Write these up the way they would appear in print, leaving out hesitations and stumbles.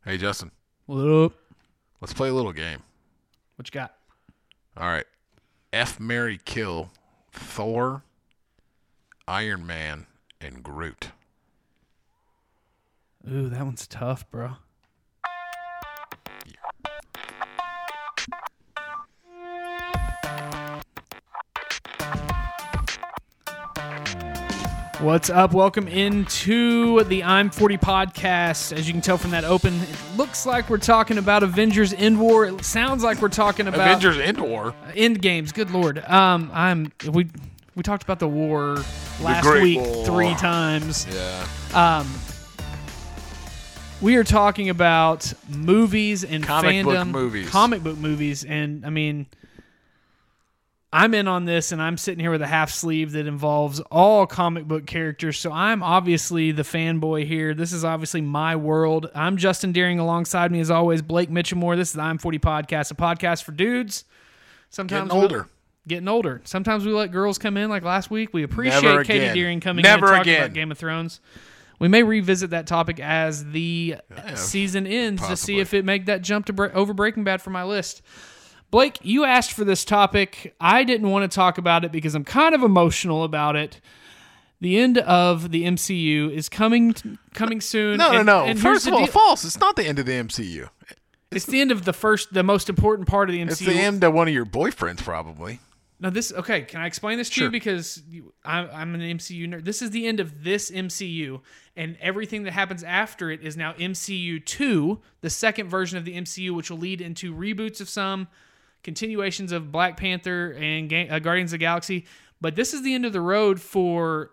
Hey, Justin. What up? Let's play a little game. What you got? All right. F, marry, kill Thor, Iron Man, and Groot. Ooh, that one's tough, bro. What's up? Welcome into the I'm 40 podcast. As you can tell from that open, it looks like we're talking about Avengers End War. It sounds like we're talking about Avengers End War. End games. Good lord. We talked about the war last Great week War. 3 times. Yeah. We are talking about movies and Comic book fandom. movies. Comic book movies. And, I mean, I'm in on this, and I'm sitting here with a half sleeve that involves all comic book characters. So I'm obviously the fanboy here. This is obviously my world. I'm Justin Deering. Alongside me, as always, Blake Mitchellmore. This is the I'm 40 podcast, a podcast for dudes. Sometimes Getting older. Sometimes we let girls come in, like last week. We appreciate Katie Deering coming in and talking about Game of Thrones. We may revisit that topic as the season ends to see if it make that jump to over Breaking Bad for my list. Blake, you asked for this topic. I didn't want to talk about it because I'm kind of emotional about it. The end of the MCU is coming soon. No. And First of all, false. It's not the end of the MCU. It's the end of the most important part of the MCU. It's the end of one of your boyfriends, probably. No, okay. Can I explain this to you? Because I'm an MCU nerd. This is the end of this MCU, and everything that happens after it is now MCU 2, the second version of the MCU, which will lead into reboots of some, continuations of Black Panther and Guardians of the Galaxy. But this is the end of the road for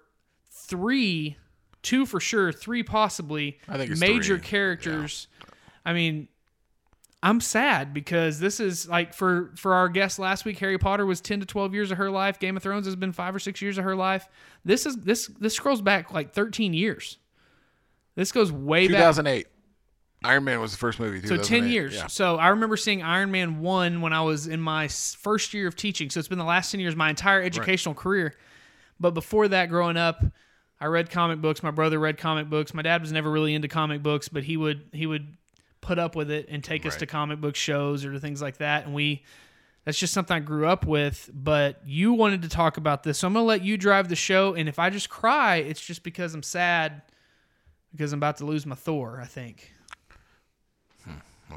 2 for sure, 3 possibly, I think it's major 3. characters. Yeah. I mean, I'm sad because this is like for our guest last week, Harry Potter was 10 to 12 years of her life. Game of Thrones has been 5 or 6 years of her life. This scrolls back like 13 years. This goes way 2008. Iron Man was the first movie. So 10 years. Yeah. So I remember seeing Iron Man 1 when I was in my first year of teaching. So it's been the last 10 years, my entire educational career. But before that, growing up, I read comic books. My brother read comic books. My dad was never really into comic books, but he would put up with it and take us to comic book shows or to things like that. And that's just something I grew up with. But you wanted to talk about this, so I'm going to let you drive the show. And if I just cry, it's just because I'm sad because I'm about to lose my Thor, I think. Well,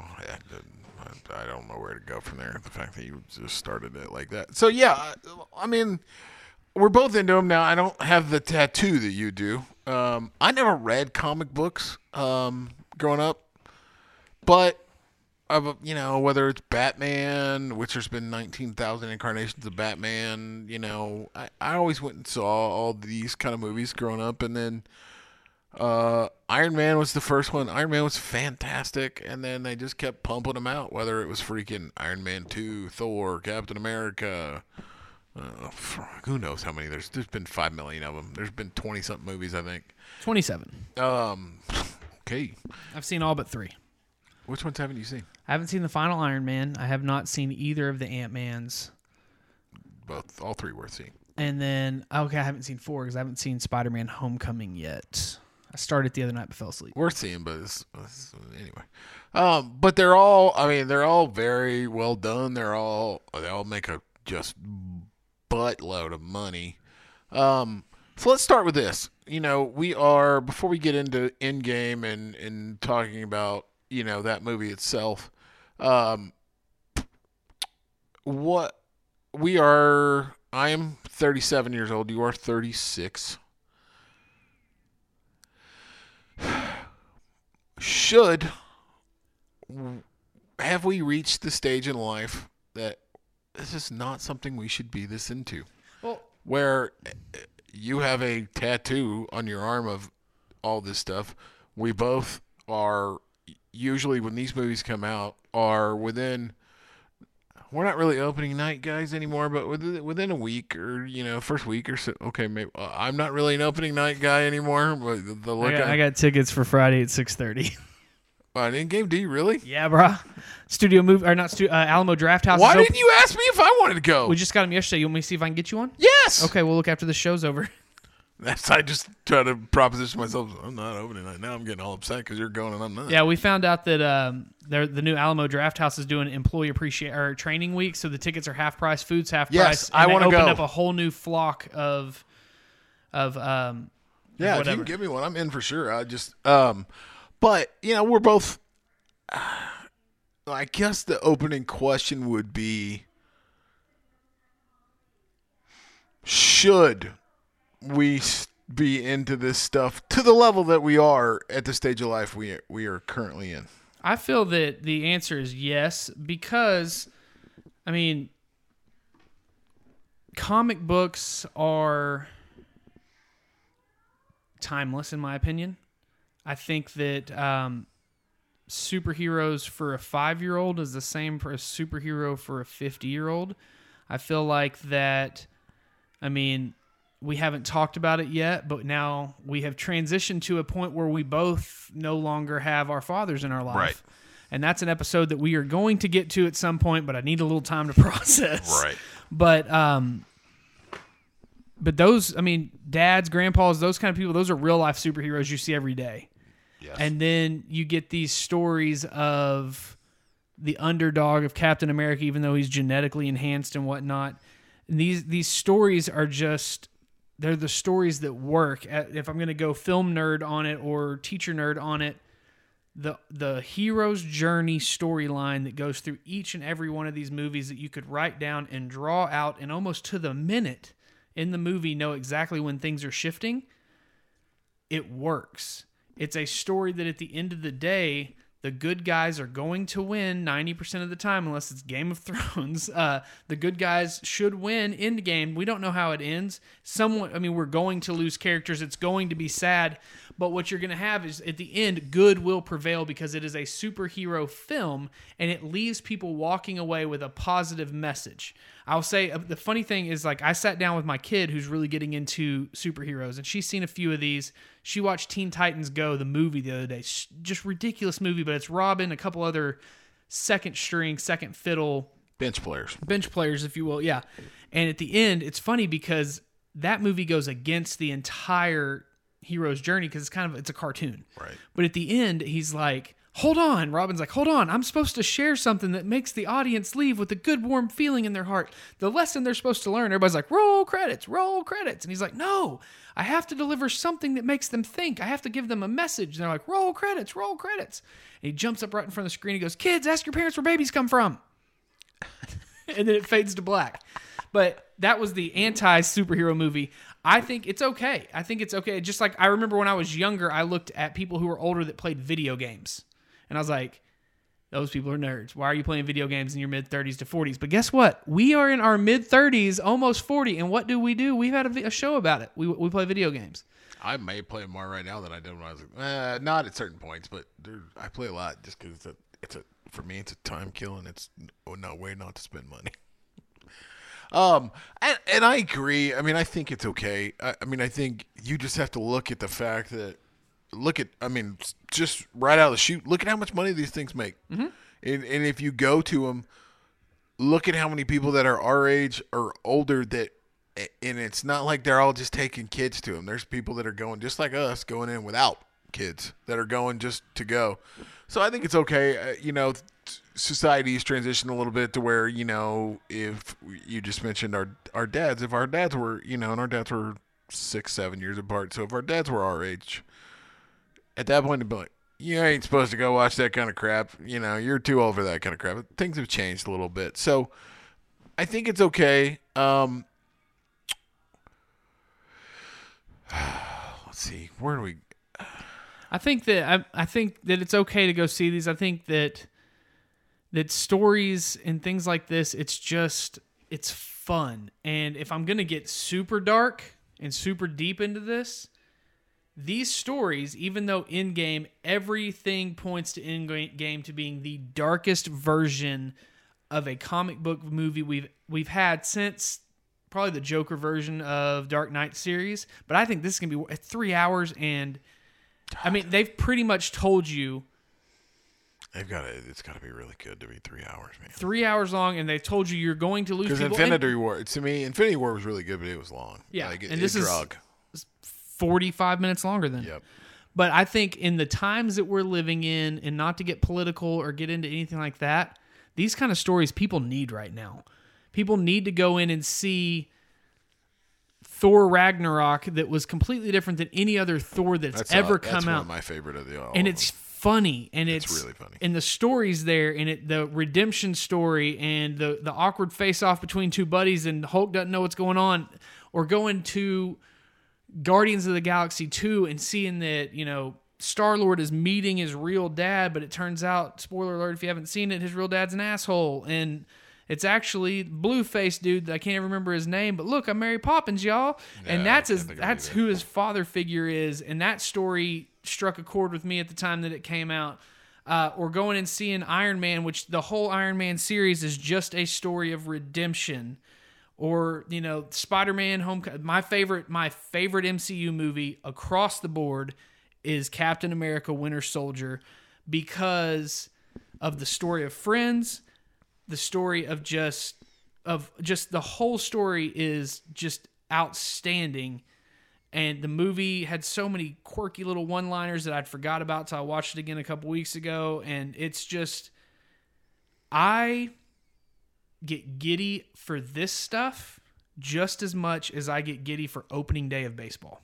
I don't know where to go from there. The fact that you just started it like that. So, yeah, I mean, we're both into them now. I don't have the tattoo that you do. I never read comic books growing up. But, whether it's Batman, which there's been 19,000 incarnations of Batman, I always went and saw all these kind of movies growing up. And then Iron Man was the first one. Iron Man was fantastic. And then they just kept pumping them out, whether it was freaking Iron Man 2, Thor, Captain America. Who knows how many? There's been 5 million of them. There's been 20-something movies, I think. 27. Okay. I've seen all but 3. Which ones haven't you seen? I haven't seen the final Iron Man. I have not seen either of the Ant-Mans. All 3 worth seeing. And then, I haven't seen 4 because I haven't seen Spider-Man Homecoming yet. I started the other night but fell asleep. Worth seeing, but anyway. But they're all very well done. They all make a just buttload of money. So let's start with this. Before we get into Endgame and talking about that movie itself, I am 37 years old. You are 36. Have we reached the stage in life that this is not something we should be this into? Well, where you have a tattoo on your arm of all this stuff. We both are, usually when these movies come out, are within, we're not really opening night guys anymore, but within a week or, first week or so. Okay, maybe I'm not really an opening night guy anymore. But I got tickets for Friday at 6:30. Endgame, do you really? Yeah, bro. Studio movie or not? Alamo Drafthouse. Why didn't you ask me if I wanted to go? We just got them yesterday. You want me to see if I can get you one? Yes. Okay, we'll look after the show's over. I just try to proposition myself. I'm not opening it now. I'm getting all upset because you're going and I'm not. Yeah, we found out that the new Alamo Draft House is doing employee training week, so the tickets are half price, food's half price. I want to go. Opened up a whole new flock of yeah, whatever. if you can give me one, I'm in for sure. I just but we're both. I guess the opening question would be: should we be into this stuff to the level that we are at the stage of life we are currently in? I feel that the answer is yes, because, I mean, comic books are timeless, in my opinion. I think that superheroes for a 5-year-old is the same for a superhero for a 50-year-old. I feel like that, I mean, we haven't talked about it yet, but now we have transitioned to a point where we both no longer have our fathers in our life. Right. And that's an episode that we are going to get to at some point, but I need a little time to process. Right. But those, I mean, dads, grandpas, those kind of people, those are real life superheroes you see every day. Yes. And then you get these stories of the underdog of Captain America, even though he's genetically enhanced and whatnot. And these stories are just, they're the stories that work. If I'm going to go film nerd on it or teacher nerd on it, the hero's journey storyline that goes through each and every one of these movies that you could write down and draw out and almost to the minute in the movie know exactly when things are shifting, it works. It's a story that at the end of the day, the good guys are going to win 90% of the time, unless it's Game of Thrones. The good guys should win in the game. We don't know how it ends. We're going to lose characters. It's going to be sad. But what you're going to have is, at the end, good will prevail because it is a superhero film, and it leaves people walking away with a positive message. I'll say the funny thing is, like, I sat down with my kid who's really getting into superheroes, and she's seen a few of these. She watched Teen Titans Go, the movie, the other day. Just ridiculous movie, but it's Robin, a couple other second string, second fiddle. Bench players, if you will, yeah. And at the end, it's funny because that movie goes against the entire hero's journey because it's a cartoon. Right. But at the end, he's like, hold on. Robin's like, hold on. I'm supposed to share something that makes the audience leave with a good, warm feeling in their heart. The lesson they're supposed to learn. Everybody's like, roll credits, roll credits. And he's like, no, I have to deliver something that makes them think. I have to give them a message. And they're like, roll credits, roll credits. And he jumps up right in front of the screen. He goes, kids, ask your parents where babies come from. And then it fades to black. But that was the anti-superhero movie. I think it's okay. Just like I remember when I was younger, I looked at people who were older that played video games. And I was like, those people are nerds. Why are you playing video games in your mid-30s to 40s? But guess what? We are in our mid-30s, almost 40. And what do? We've had a show about it. We play video games. I may play more right now than I did when I was not at certain points, but I play a lot just because for me, it's a time kill, and it's no way not to spend money. And I agree. I mean, I think it's okay. I mean, I think you just have to look at the fact that, just right out of the chute, look at how much money these things make. Mm-hmm. And if you go to them, look at how many people that are our age or older and it's not like they're all just taking kids to them. There's people that are going just like us, going in without kids, that are going just to go. So I think it's okay. Society's transitioned a little bit to where, if you just mentioned our dads, if our dads were, and our dads were 6-7 years apart. So if our dads were our age, at that point, it'd be like, you ain't supposed to go watch that kind of crap. You're too old for that kind of crap. Things have changed a little bit. So I think it's okay. Let's see. Where do we... I think that it's okay to go see these. I think that stories and things like this, it's fun. And if I'm going to get super dark and super deep into this, these stories, even though in-game, everything points to in-game to being the darkest version of a comic book movie we've had since probably the Joker version of Dark Knight series. But I think this is going to be 3 hours, and I mean, they've pretty much told you it's got to be really good to be 3 hours, man. 3 hours long, and they told you you're going to lose people. Because Infinity War was really good, but it was long. Yeah, like and this is drug. 45 minutes longer than. Yep. But I think in the times that we're living in, and not to get political or get into anything like that, these kind of stories people need right now. People need to go in and see Thor Ragnarok that was completely different than any other Thor that's ever come that's out. One of my favorite of the all. And it's funny, and it's really funny. And the stories there, and the redemption story, and the awkward face off between two buddies, and Hulk doesn't know what's going on, or going to Guardians of the Galaxy 2 and seeing that, Star-Lord is meeting his real dad, but it turns out, spoiler alert if you haven't seen it, his real dad's an asshole, and it's actually blue-faced dude that I can't remember his name, but look, I'm Mary Poppins, y'all. Yeah, and that's who his father figure is, and that story struck a chord with me at the time that it came out. Or going and seeing Iron Man, which the whole Iron Man series is just a story of redemption. Or, Spider-Man Homecoming. My favorite MCU movie across the board is Captain America Winter Soldier, because of the story of friends, the story of just the whole story is just outstanding. And the movie had so many quirky little one-liners that I'd forgot about till I watched it again a couple weeks ago. And it's just, I get giddy for this stuff just as much as I get giddy for opening day of baseball.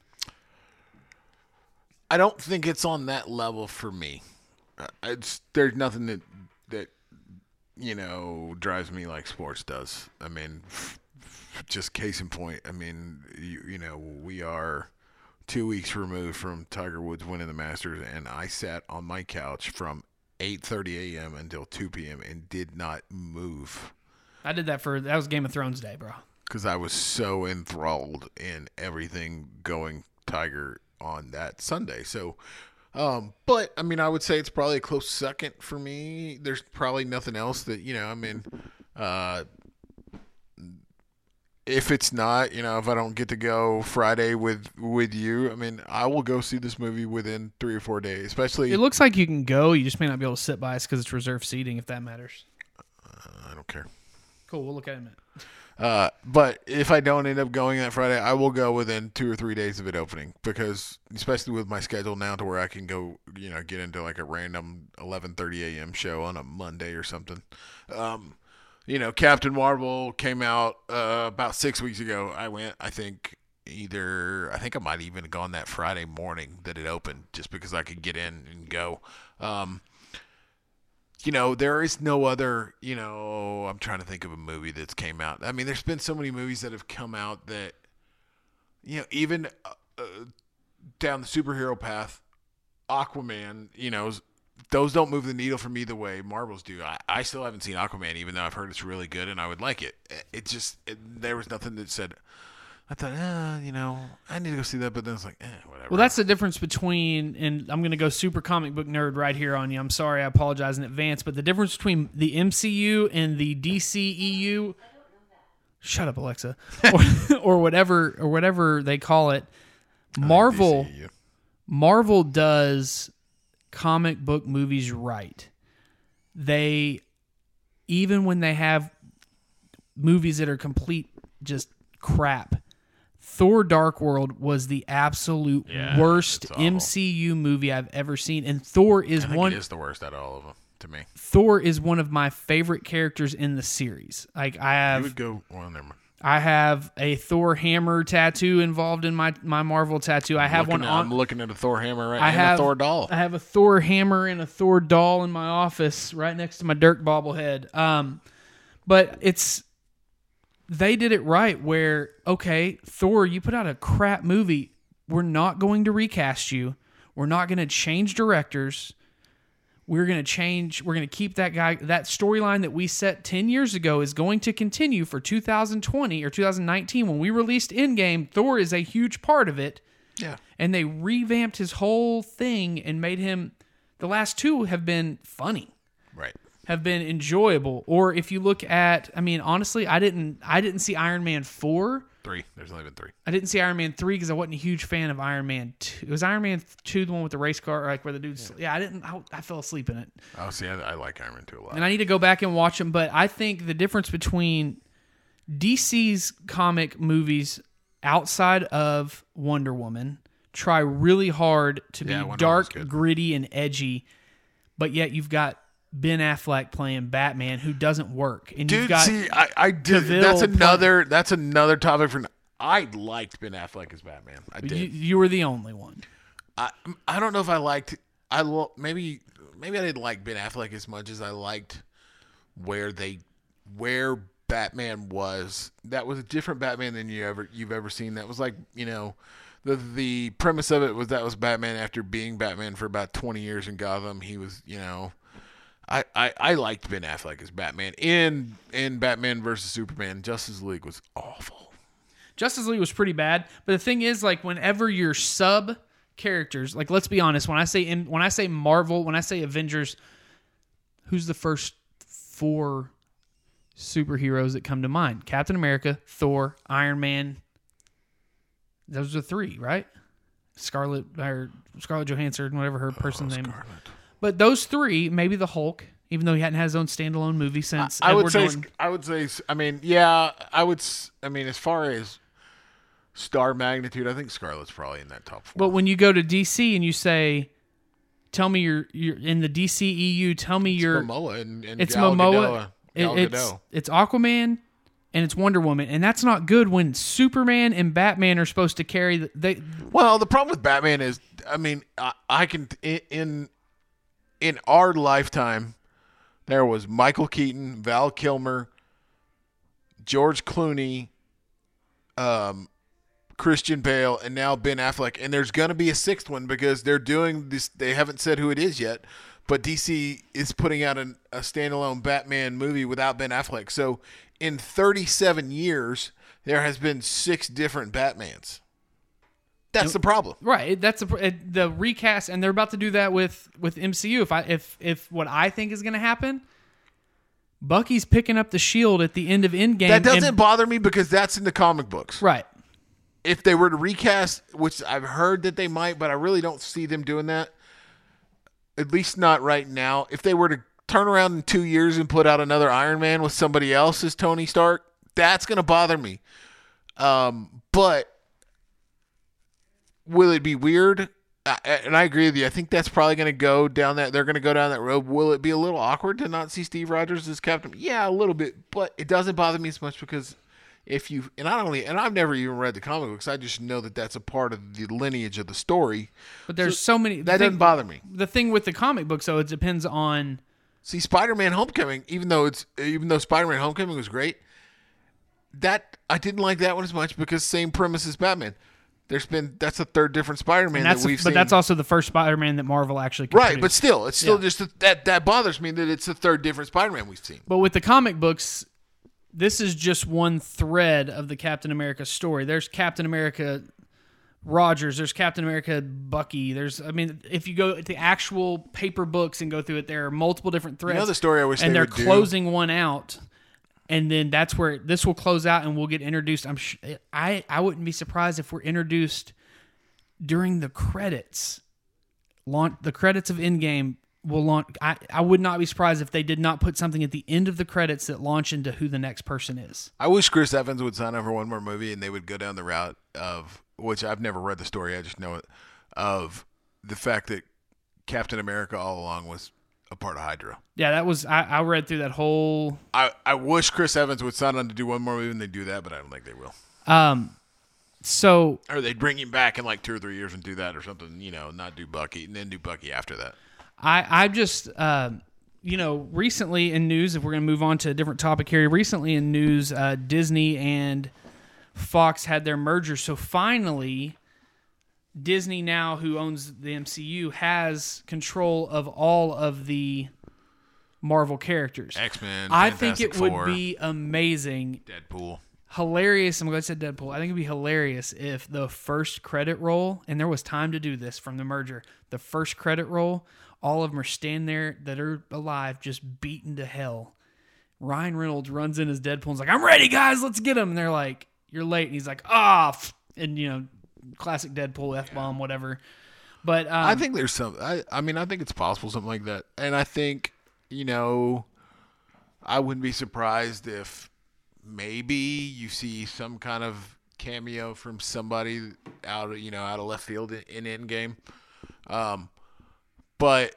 I don't think it's on that level for me. There's nothing that drives me like sports does. I mean, just case in point. I mean, we are 2 weeks removed from Tiger Woods winning the Masters, and I sat on my couch from 8:30 a.m. until 2 p.m. and did not move. I did that that was Game of Thrones day, bro. Because I was so enthralled in everything going Tiger on that Sunday. So, but I mean, I would say it's probably a close second for me. There's probably nothing else that, if it's not, if I don't get to go Friday with you, I mean, I will go see this movie within 3 or 4 days, especially. It looks like you can go. You just may not be able to sit by us because it's reserved seating, if that matters. I don't care. Cool. We'll look at it in a minute. But if I don't end up going that Friday, I will go within 2 or 3 days of it opening, because especially with my schedule now to where I can go, get into like a random 11:30 a.m. show on a Monday or something. Captain Marvel came out about 6 weeks ago. I went, I think I might even have gone that Friday morning that it opened, just because I could get in and go. There is no other, I'm trying to think of a movie that's came out. I mean, there's been so many movies that have come out that, even down the superhero path, Aquaman, those don't move the needle for me the way Marvels do. I still haven't seen Aquaman, even though I've heard it's really good and I would like it. There was nothing that said, I thought, I need to go see that, but then it's like, whatever. Well, that's the difference between, and I'm going to go super comic book nerd right here on you. I'm sorry, I apologize in advance, but the difference between the MCU and the DCEU, shut up, Alexa, or whatever they call it, Marvel does comic book movies right. They, even when they have movies that are complete just crap, Thor Dark World was the absolute worst MCU movie I've ever seen. And Thor is it is the worst out of all of them to me. Thor is one of my favorite characters in the series. Like You would go, well, never mind. I have a Thor hammer tattoo involved in my Marvel tattoo. I'm looking at a Thor hammer a Thor doll. I have a Thor hammer and a Thor doll in my office right next to my Dirk bobblehead. But they did it right where, okay, Thor, you put out a crap movie. We're not going to recast you. We're not going to change directors. We're going to keep that guy. That storyline that we set 10 years ago is going to continue for 2020 or 2019 when we released Endgame. Thor is a huge part of it. Yeah. And they revamped his whole thing and made him, the last two have been funny. Right. Have been enjoyable. Or if you look at, I mean, honestly, I didn't see Iron Man 4. 3. There's only been 3. I didn't see Iron Man 3 because I wasn't a huge fan of Iron Man 2. It was Iron Man 2, the one with the race car, like where the dude's... Yeah, I fell asleep in it. Oh, see, I like Iron Man 2 a lot. And I need to go back and watch them, but I think the difference between DC's comic movies outside of Wonder Woman, try really hard to be Wonder Woman's dark, good. gritty, and edgy, but yet you've got Ben Affleck playing Batman who doesn't work. And you've Dude, got see, I did. Cavill That's another topic for. I liked Ben Affleck as Batman. I did. you were the only one. I don't know if I liked. Maybe I didn't like Ben Affleck as much as I liked where Batman was. That was a different Batman than you've ever seen. That was like, the premise of it was that was Batman after being Batman for about 20 years in Gotham. He was, I liked Ben Affleck as Batman in Batman versus Superman. Justice League was awful. Justice League was pretty bad, but the thing is, like, whenever your sub characters, like, let's be honest, when I say Marvel, when I say Avengers, who's the first 4 superheroes that come to mind? Captain America, Thor, Iron Man. Those are 3, right? Scarlett Johansson, whatever her person's name is. But those 3, maybe the Hulk, even though he hadn't had his own standalone movie since I would Edward say. Norton. I would say. I mean, yeah. As far as star magnitude, I think Scarlett's probably in that top 4. But when you go to DC and you say, "Tell me you're in the DCEU," tell me you're Momoa and it's Gal Momoa. Gadot. It's Aquaman and it's Wonder Woman, and that's not good when Superman and Batman are supposed to carry Well, the problem with Batman is, I can in our lifetime, there was Michael Keaton, Val Kilmer, George Clooney, Christian Bale, and now Ben Affleck. And there's going to be a 6th one because they're doing this. They haven't said who it is yet, but DC is putting out a standalone Batman movie without Ben Affleck. So in 37 years, there has been 6 different Batmans. That's the problem. Right. That's the recast, and they're about to do that with MCU. If what I think is going to happen, Bucky's picking up the shield at the end of Endgame. That doesn't bother me because that's in the comic books. Right. If they were to recast, which I've heard that they might, but I really don't see them doing that, at least not right now. If they were to turn around in 2 years and put out another Iron Man with somebody else as Tony Stark, that's going to bother me. But will it be weird? And I agree with you. I think that's probably going to go down that. They're going to go down that road. Will it be a little awkward to not see Steve Rogers as Captain? Yeah, a little bit, but it doesn't bother me as much because and I've never even read the comic books. I just know that that's a part of the lineage of the story. But there's so many that doesn't bother me. The thing with the comic book, so it depends on. See, Spider-Man: Homecoming, even though Spider-Man: Homecoming was great, that I didn't like that one as much because same premise as Batman. That's the 3rd different Spider-Man that we've seen. But that's also the first Spider-Man that Marvel actually right. produced. But still, it's still just that bothers me that it's the 3rd different Spider-Man we've seen. But with the comic books, this is just one thread of the Captain America story. There's Captain America Rogers. There's Captain America Bucky. If you go to the actual paper books and go through it, there are multiple different threads. You know the story I wish and they they're would do? closing one out, and then that's where this will close out, and we'll get introduced. I wouldn't be surprised if we're introduced during the credits. The credits of Endgame will launch. I would not be surprised if they did not put something at the end of the credits that launch into who the next person is. I wish Chris Evans would sign up for one more movie and they would go down the route of, which I've never read the story, I just know it, of the fact that Captain America all along was a part of Hydra. Yeah, that was, I read through that whole. I wish Chris Evans would sign on to do one more movie and they do that, but I don't think they will. Or they'd bring him back in like 2 or 3 years and do that or something, not do Bucky and then do Bucky after that. I just, recently in news, if we're going to move on to a different topic here, recently in news, Disney and Fox had their merger. So finally, Disney now, who owns the MCU, has control of all of the Marvel characters. X-Men, I think Fantastic it would Four, be amazing. Deadpool. Hilarious. I'm going to say Deadpool. I think it'd be hilarious if the first credit roll, and there was time to do this from the merger, the first credit roll, all of them are standing there that are alive, just beaten to hell. Ryan Reynolds runs in as Deadpool and's like, "I'm ready, guys, let's get him." And they're like, "You're late." And he's like, and classic Deadpool F-bomb, whatever. But I think there's some. I think it's possible something like that, and I think I wouldn't be surprised if maybe you see some kind of cameo from somebody out of left field in Endgame. But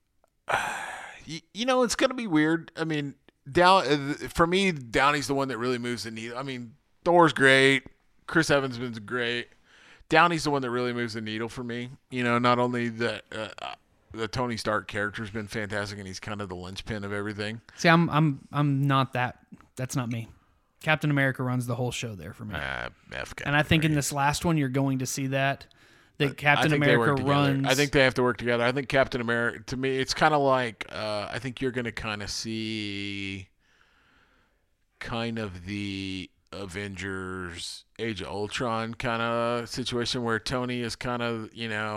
it's going to be weird. I mean, for me, Downey's the one that really moves the needle. I mean, Thor's great. Chris Evans has been great. Downey's the one that really moves the needle for me. Not only the Tony Stark character's been fantastic, and he's kind of the linchpin of everything. See, I'm not that. That's not me. Captain America runs the whole show there for me. And I think in this last one, you're going to see that Captain America runs. I think they have to work together. I think Captain America, to me, it's kind of like I think you're going to kind of see kind of the Avengers Age of Ultron kind of situation where Tony is kind of,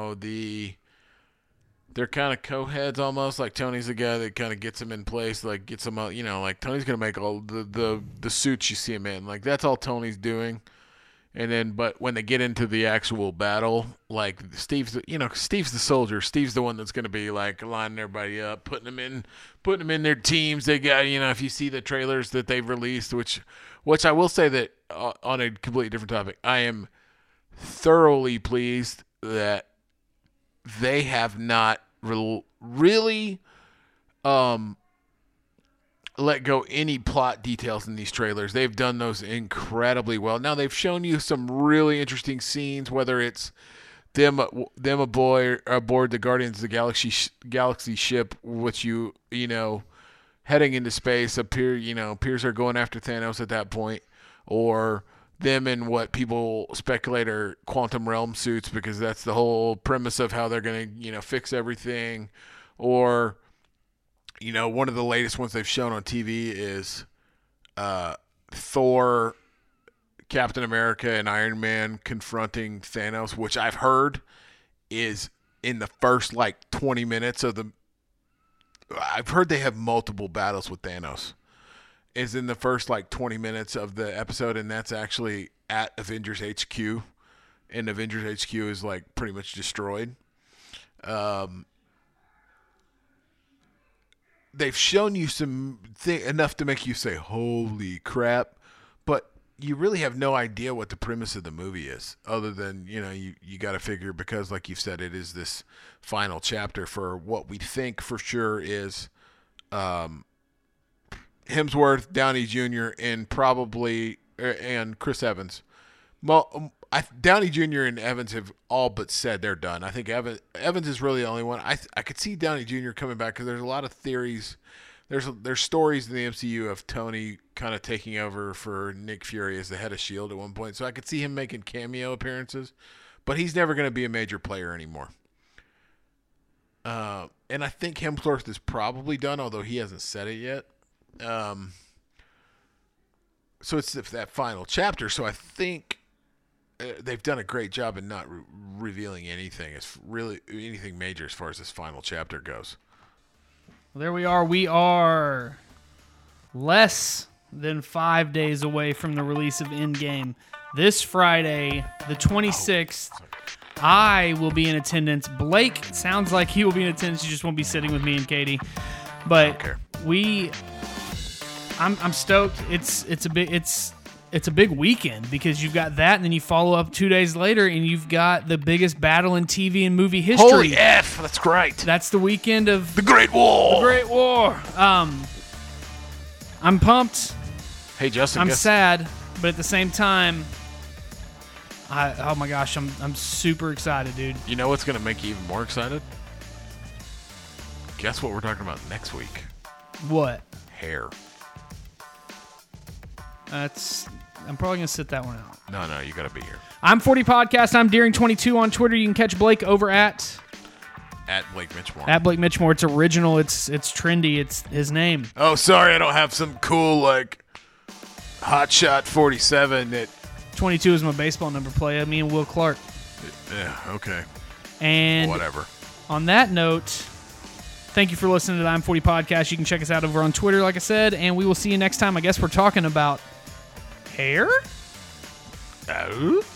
they're kind of co-heads almost. Like Tony's the guy that kind of gets him in place, like gets him out, like Tony's going to make all the suits you see him in. Like that's all Tony's doing. And then, but when they get into the actual battle, like Steve's the soldier. Steve's the one that's going to be like lining everybody up, putting them in their teams. They got, if you see the trailers that they've released, which I will say that on a completely different topic, I am thoroughly pleased that they have not really let go any plot details in these trailers. They've done those incredibly well. Now they've shown you some really interesting scenes, whether it's them aboard the Guardians of the Galaxy ship, which heading into space. Appears they're going after Thanos at that point, or them in what people speculate are quantum realm suits, because that's the whole premise of how they're going to fix everything, or one of the latest ones they've shown on TV is Thor, Captain America, and Iron Man confronting Thanos, which I've heard is in the first 20 minutes of the. I've heard they have multiple battles with Thanos. Is in the first 20 minutes of the episode, and that's actually at Avengers HQ, and Avengers HQ is pretty much destroyed. They've shown you enough to make you say, holy crap, but you really have no idea what the premise of the movie is, other than, you got to figure, because like you've said, it is this final chapter for what we think for sure is Hemsworth, Downey Jr., and Chris Evans. Well, Downey Jr. and Evans have all but said they're done. I think Evans is really the only one. I could see Downey Jr. coming back, because there's a lot of theories. There's stories in the MCU of Tony kind of taking over for Nick Fury as the head of S.H.I.E.L.D. at one point. So I could see him making cameo appearances, but he's never going to be a major player anymore. And I think Hemsworth is probably done, although he hasn't said it yet. So it's that final chapter. So I think they've done a great job in not revealing anything major as far as this final chapter goes. Well, there we are. We are less than 5 days away from the release of Endgame. This Friday, the 26th, I will be in attendance. Blake sounds like he will be in attendance. He just won't be sitting with me and Katie. But I'm stoked. It's a big weekend, because you've got that, and then you follow up 2 days later, and you've got the biggest battle in TV and movie history. Holy F! That's great. That's the weekend of the Great War. The Great War. I'm pumped. Hey, Justin. I'm sad, but at the same time, oh my gosh, I'm super excited, dude. You know what's gonna make you even more excited? Guess what we're talking about next week? What? Hair. I'm probably going to sit that one out. No, you got to be here. I'm 40 Podcast. I'm Deering22 on Twitter. You can catch Blake over at Blake Mitchmore. At Blake Mitchmore. It's original. It's trendy. It's his name. Oh, sorry, I don't have some cool Hot Shot 47 that 22 is my baseball number play. Me and Will Clark. Yeah, okay. And whatever. On that note, thank you for listening to the I'm 40 Podcast. You can check us out over on Twitter, like I said, and we will see you next time. I guess we're talking about hair? Oh.